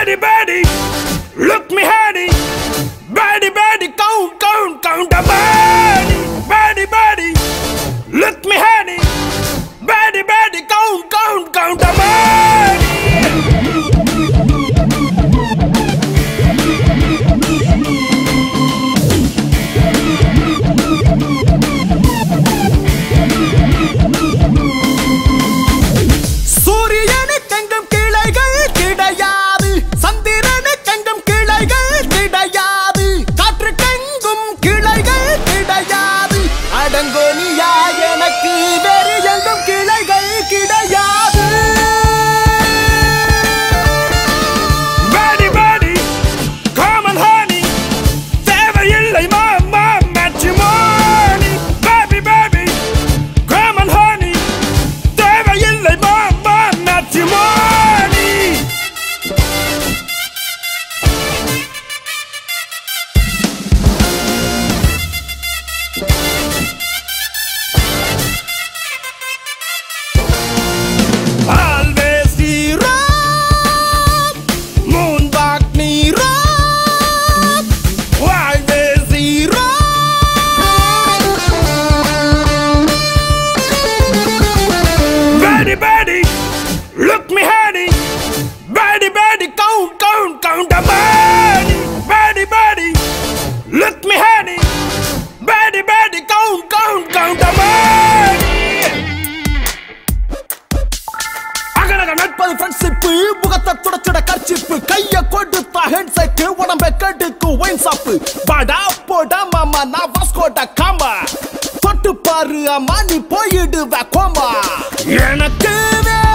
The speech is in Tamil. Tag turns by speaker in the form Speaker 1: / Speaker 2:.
Speaker 1: Baddie, baddie, look me honey. Baddie, baddie, count the money. Baddie, baddie, look me honey. Baddie, baddie, count the money. Baddie, look me honey. Baddie, baddie, count the money. Baddie, baddie, look me honey. Baddie, baddie, count the money. அகனக நட்பது ஃப்ரெண்ட்ஷிப் முகத்தை துடைச்சிட கர்ச்சிப்பு கைய கொடுத்தா ஹெட்செட் உடம்பை கெடுக்கு ஒயின் சாப்பு வாடா போடா மாமா நான் வாஸ்கோட காமா தொட்டு பாரு அம்மா நீ போயிடுவ கோமா எனக்கு